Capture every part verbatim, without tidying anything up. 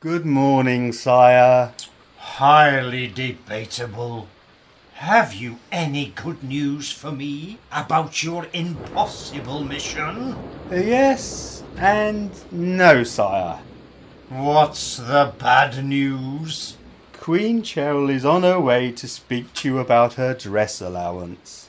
Good morning, sire. Highly debatable. Have you any good news for me about your impossible mission? Yes and no, sire. What's the bad news? Queen Cheryl is on her way to speak to you about her dress allowance.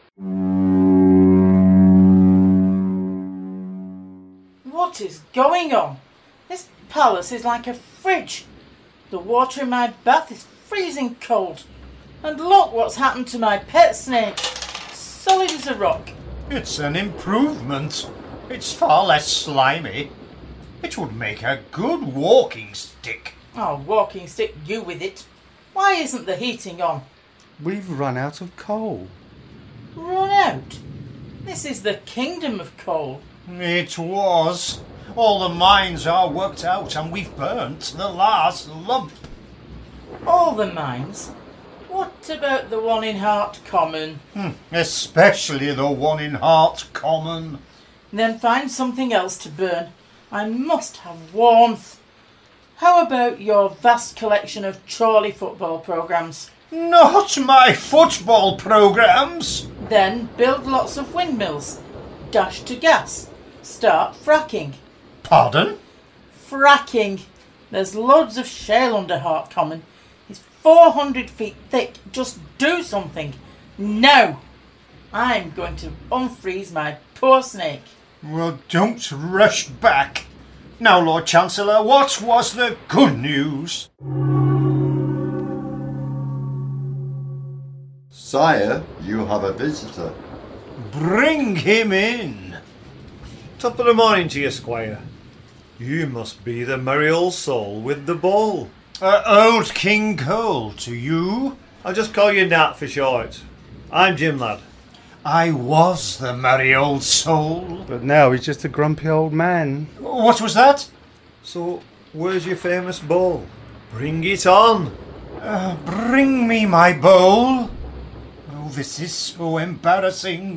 What is going on? This palace is like a fridge. The water in my bath is freezing cold. And look what's happened to my pet snake. Solid as a rock. It's an improvement. It's far less slimy. It would make a good walking stick. Oh, walking stick, you with it. Why isn't the heating on? We've run out of coal. Run out? This is the kingdom of coal. It was. All the mines are worked out and we've burnt the last lump. All the mines? What about the one in Hart Common? Hmm, especially the one in Hart Common. Then find something else to burn. I must have warmth. How about your vast collection of Chorley football programmes? Not my football programmes. Then build lots of windmills. Dash to gas. Start fracking. Pardon? Fracking. There's loads of shale under Hart Common. It's four hundred feet thick. Just do something. No. I'm going to unfreeze my poor snake. Well, don't rush back. Now, Lord Chancellor, what was the good news? Sire, you have a visitor. Bring him in. Top of the morning to you, Squire. You must be the merry old soul with the ball. Uh, old King Cole to you. I'll just call you Nat for short. I'm Jim Ladd. I was the merry old soul. But now he's just a grumpy old man. What was that? So, where's your famous bowl? Bring it on. Uh, bring me my bowl. Oh, this is so embarrassing.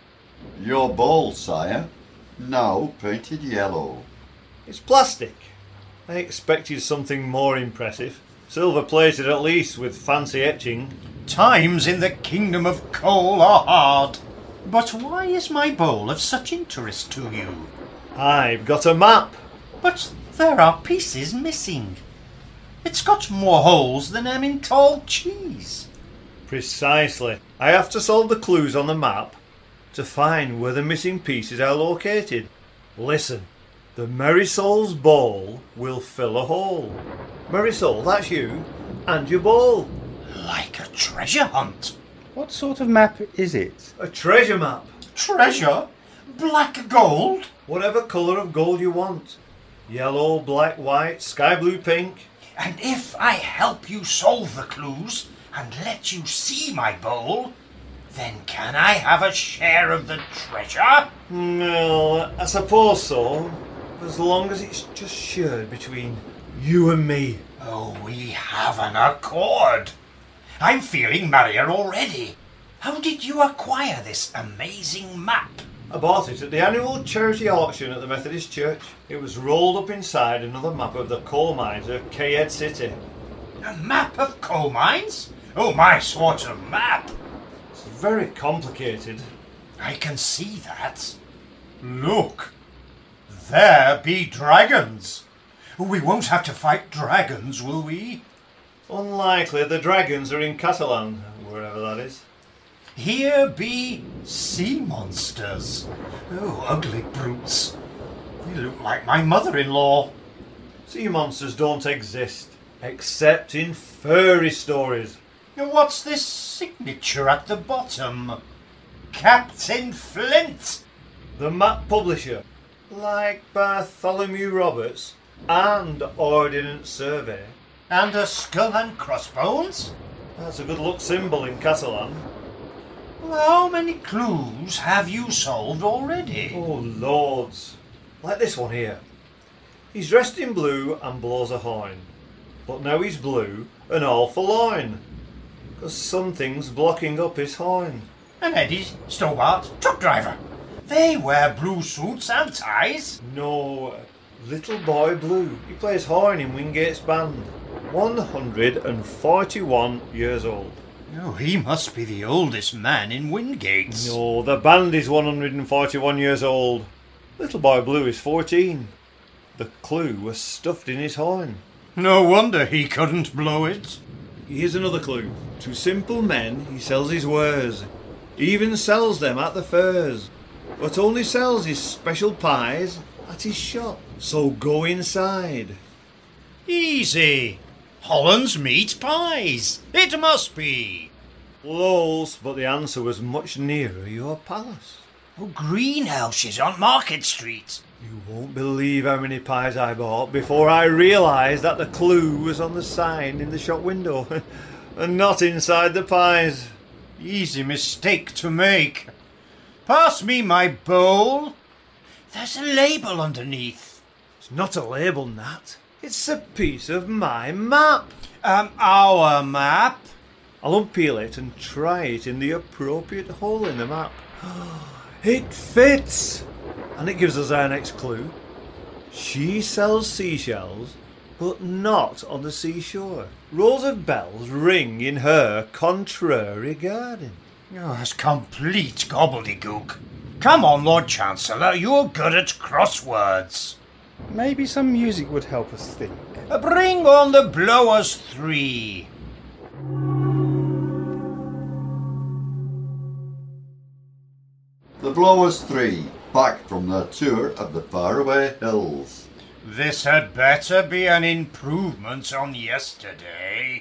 Your bowl, sire, now painted yellow. It's plastic. I expected something more impressive. Silver plated at least, with fancy etching. Times in the kingdom of coal are hard. But why is my bowl of such interest to you? I've got a map. But there are pieces missing. It's got more holes than Emmental cheese. Precisely. I have to solve the clues on the map to find where the missing pieces are located. Listen, the Merry Soul's ball will fill a hole. Merry Soul, that's you, and your ball. Like a treasure hunt. What sort of map is it? A treasure map. Treasure? Black gold? Whatever colour of gold you want. Yellow, black, white, sky blue, pink. And if I help you solve the clues and let you see my bowl, then can I have a share of the treasure? Well, I suppose so. As long as it's just shared between you and me. Oh, we have an accord. I'm feeling merrier already. How did you acquire this amazing map? I bought it at the annual charity auction at the Methodist Church. It was rolled up inside another map of the coal mines of K-Ed City. A map of coal mines? Oh, my sort of map. It's very complicated. I can see that. Look, there be dragons. We won't have to fight dragons, will we? Unlikely. The dragons are in Catalan, wherever that is. Here be sea monsters. Oh, ugly brutes. They look like my mother-in-law. Sea monsters don't exist, except in fairy stories. Now, what's this signature at the bottom? Captain Flint. The map publisher, like Bartholomew Roberts and Ordnance Survey. And a skull and crossbones? That's a good luck symbol in Catalan. Well, how many clues have you solved already? Oh, loads. Like this one here. He's dressed in blue and blows a horn. But now he's blue and all forlorn. 'Cause something's blocking up his horn. And Eddie Stobart, truck driver. They wear blue suits and ties. No, Little Boy Blue. He plays horn in Wingate's band. one hundred forty-one years old. Oh, he must be the oldest man in Wingate. No, the band is one hundred forty-one years old. Little Boy Blue is fourteen. The clue was stuffed in his horn. No wonder he couldn't blow it. Here's another clue. To simple men he sells his wares. He even sells them at the fairs. But only sells his special pies at his shop. So go inside. Easy. Holland's meat pies. It must be. Close, but the answer was much nearer your palace. Oh, greenhouses on Market Street. You won't believe how many pies I bought before I realised that the clue was on the sign in the shop window and not inside the pies. Easy mistake to make. Pass me my bowl. There's a label underneath. It's not a label, Nat. It's a piece of my map. Um, our map? I'll unpeel it and try it in the appropriate hole in the map. It fits! And it gives us our next clue. She sells seashells, but not on the seashore. Rows of bells ring in her contrary garden. Oh, that's complete gobbledygook. Come on, Lord Chancellor, you're good at crosswords. Maybe some music would help us think. Uh, Bring on the Blowers Three. The Blowers Three, back from their tour of the faraway hills. This had better be an improvement on yesterday.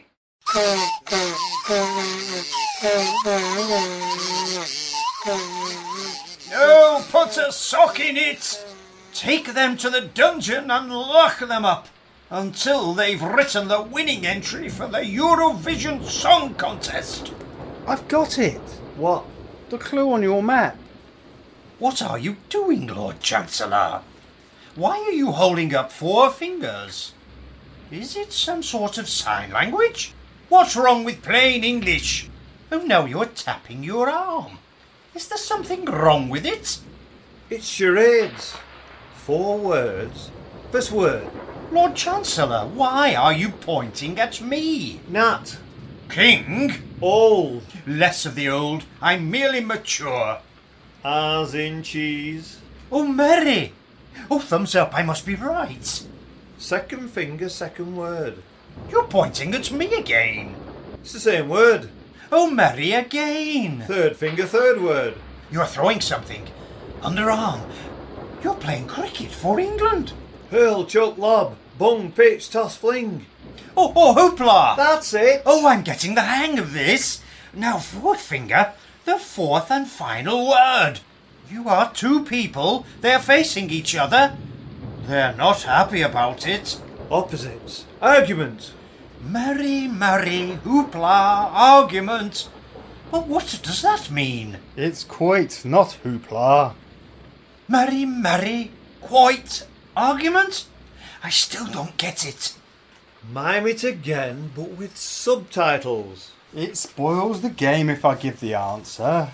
No, put a sock in it. Take them to the dungeon and lock them up until they've written the winning entry for the Eurovision Song Contest. I've got it. What? The clue on your map. What are you doing, Lord Chancellor? Why are you holding up four fingers? Is it some sort of sign language? What's wrong with plain English? Oh, now you're tapping your arm. Is there something wrong with it? It's charades. Four words. First word. Lord Chancellor, why are you pointing at me? Nat. King? Old. Less of the old. I'm merely mature. As in cheese. Oh, Mary! Oh, thumbs up, I must be right. Second finger, second word. You're pointing at me again. It's the same word. Oh, Mary again. Third finger, third word. You're throwing something. Underarm. You're playing cricket for England. Hurl, choke, lob, bung, pitch, toss, fling. Oh, oh, hoopla. That's it. Oh, I'm getting the hang of this. Now, fourth finger, the fourth and final word. You are two people. They're facing each other. They're not happy about it. Opposites. Argument. Marry, marry, hoopla, argument. But what does that mean? It's quite not hoopla. Marry, marry, quite, argument? I still don't get it. Mime it again, but with subtitles. It spoils the game if I give the answer.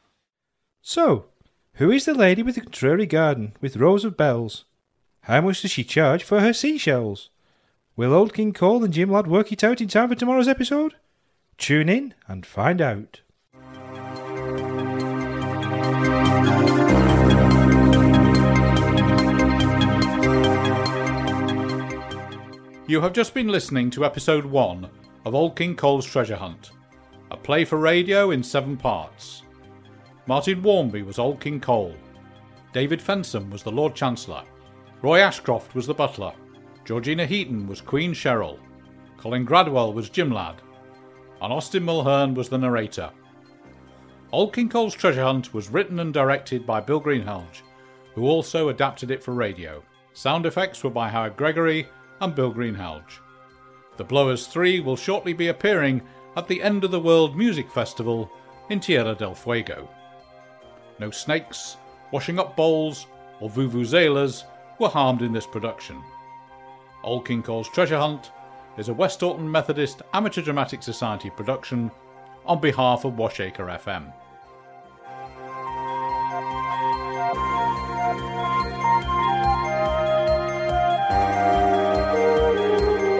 So, who is the lady with the contrary garden with rows of bells? How much does she charge for her seashells? Will Old King Cole and Jim Ladd work it out in time for tomorrow's episode? Tune in and find out. You have just been listening to episode one of Old King Cole's Treasure Hunt, a play for radio in seven parts. Martin Warmby was Old King Cole. David Fensom was the Lord Chancellor. Roy Ashcroft was the butler. Georgina Heaton was Queen Cheryl. Colin Gradwell was Jim Ladd. And Austin Mulhern was the narrator. Old King Cole's Treasure Hunt was written and directed by Bill Greenhalgh, who also adapted it for radio. Sound effects were by Howard Gregory and Bill Greenhalgh. The Blowers Three will shortly be appearing at the End of the World Music Festival in Tierra del Fuego. No snakes, washing up bowls, or vuvuzelas were harmed in this production. Old King Cole's Treasure Hunt is a West Orton Methodist Amateur Dramatic Society production on behalf of Washacre F M.